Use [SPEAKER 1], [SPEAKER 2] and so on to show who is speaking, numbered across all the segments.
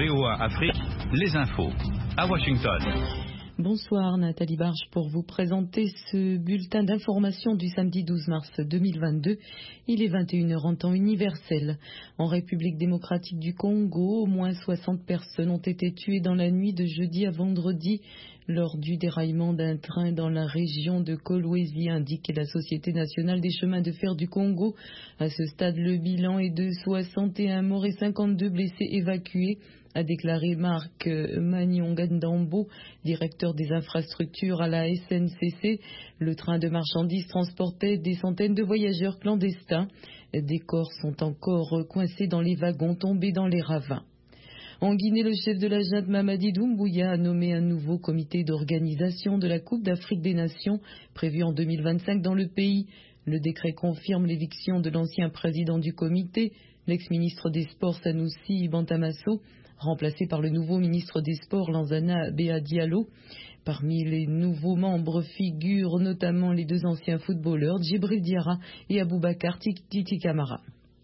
[SPEAKER 1] VOA Afrique, les infos. À Washington.
[SPEAKER 2] Bonsoir Nathalie Barge pour vous présenter ce bulletin d'information du samedi 12 mars 2022. Il est 21h en temps universel. En République démocratique du Congo, au moins 60 personnes ont été tuées dans la nuit de jeudi à vendredi lors du déraillement d'un train dans la région de Kolwezi, indique la Société nationale des chemins de fer du Congo. À ce stade, le bilan est de 61 morts et 52 blessés évacués, a déclaré Marc Magnongandambo, directeur des infrastructures à la SNCC. Le train de marchandises transportait des centaines de voyageurs clandestins. Des corps sont encore coincés dans les wagons tombés dans les ravins. En Guinée, le chef de la junte Mamadi Doumbouya a nommé un nouveau comité d'organisation de la Coupe d'Afrique des Nations prévu en 2025 dans le pays. Le décret confirme l'éviction de l'ancien président du comité, l'ex-ministre des Sports Sanoussi Bantamasso, remplacé par le nouveau ministre des Sports Lansana Béa Diallo. Parmi les nouveaux membres figurent notamment les deux anciens footballeurs Djibril Diarra et Aboubakar Titi Camara.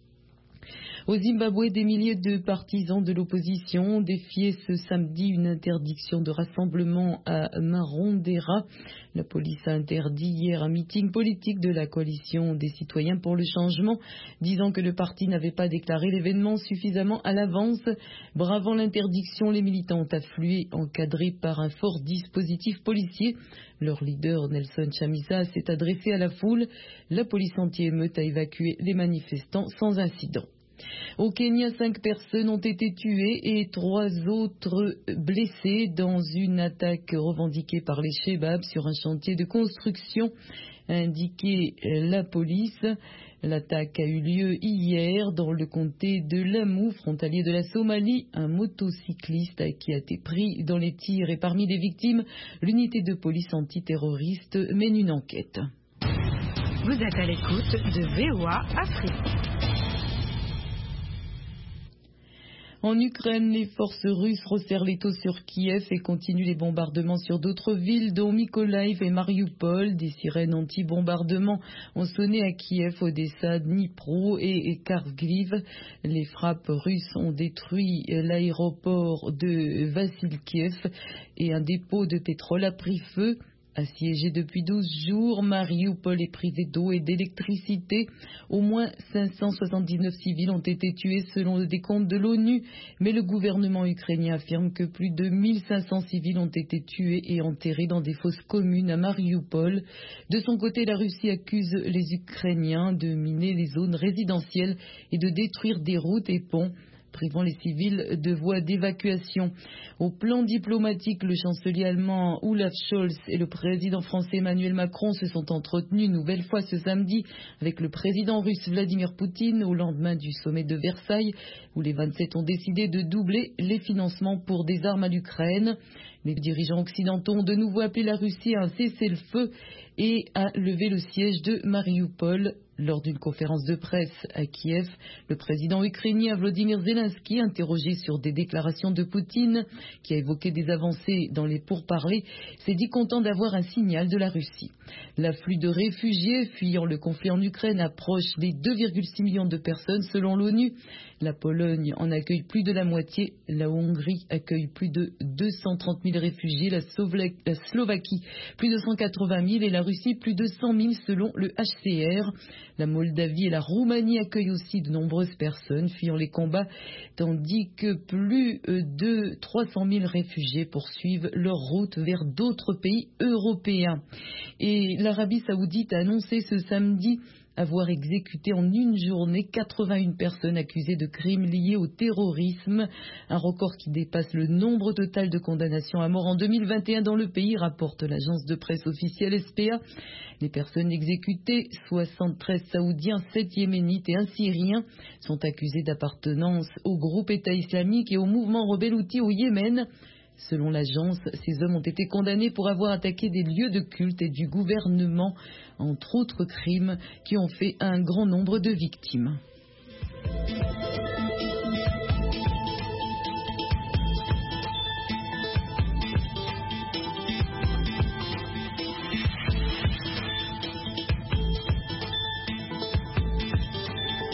[SPEAKER 2] Au Zimbabwe, des milliers de partisans de l'opposition ont défié ce samedi une interdiction de rassemblement à Marondera. La police a interdit hier un meeting politique de la coalition des citoyens pour le changement, disant que le parti n'avait pas déclaré l'événement suffisamment à l'avance. Bravant l'interdiction, les militants ont afflué, encadrés par un fort dispositif policier. Leur leader, Nelson Chamisa, s'est adressé à la foule. La police anti-émeute a évacué les manifestants sans incident. Au Kenya, 5 personnes ont été tuées et 3 autres blessées dans une attaque revendiquée par les Shebabs sur un chantier de construction, a indiqué la police. L'attaque a eu lieu hier dans le comté de Lamu, frontalier de la Somalie. Un motocycliste qui a été pris dans les tirs et parmi les victimes, l'unité de police antiterroriste mène une enquête.
[SPEAKER 3] Vous êtes à l'écoute de VOA Afrique.
[SPEAKER 2] En Ukraine, les forces russes resserrent l'étau sur Kiev et continuent les bombardements sur d'autres villes, dont Mykolaiv et Mariupol. Des sirènes anti-bombardement ont sonné à Kiev, Odessa, Dnipro et Kharkiv. Les frappes russes ont détruit l'aéroport de Vassilkiev et un dépôt de pétrole a pris feu. Assiégé depuis 12 jours, Mariupol est privé d'eau et d'électricité. Au moins 579 civils ont été tués selon le décompte de l'ONU, mais le gouvernement ukrainien affirme que plus de 1500 civils ont été tués et enterrés dans des fosses communes à Mariupol. De son côté, la Russie accuse les Ukrainiens de miner les zones résidentielles et de détruire des routes et ponts, privant les civils de voies d'évacuation. Au plan diplomatique, le chancelier allemand Olaf Scholz et le président français Emmanuel Macron se sont entretenus une nouvelle fois ce samedi avec le président russe Vladimir Poutine au lendemain du sommet de Versailles, où les 27 ont décidé de doubler les financements pour des armes à l'Ukraine. Les dirigeants occidentaux ont de nouveau appelé la Russie à un cessez-le-feu et à lever le siège de Mariupol. Lors d'une conférence de presse à Kiev, le président ukrainien Volodymyr Zelensky, interrogé sur des déclarations de Poutine, qui a évoqué des avancées dans les pourparlers, s'est dit content d'avoir un signal de la Russie. L'afflux de réfugiés fuyant le conflit en Ukraine approche les 2,6 millions de personnes selon l'ONU. La Pologne en accueille plus de la moitié, la Hongrie accueille plus de 230 000 réfugiés, la Slovaquie plus de 180 000 et la Russie plus de 100 000 selon le HCR. La Moldavie et la Roumanie accueillent aussi de nombreuses personnes fuyant les combats, tandis que plus de 300 000 réfugiés poursuivent leur route vers d'autres pays européens. Et l'Arabie saoudite a annoncé ce samedi avoir exécuté en une journée 81 personnes accusées de crimes liés au terrorisme, un record qui dépasse le nombre total de condamnations à mort en 2021 dans le pays, rapporte l'agence de presse officielle SPA. Les personnes exécutées, 73 Saoudiens, 7 Yéménites et un Syrien, sont accusées d'appartenance au groupe État islamique et au mouvement rebelle Houthi au Yémen. Selon l'agence, ces hommes ont été condamnés pour avoir attaqué des lieux de culte et du gouvernement, entre autres crimes qui ont fait un grand nombre de victimes.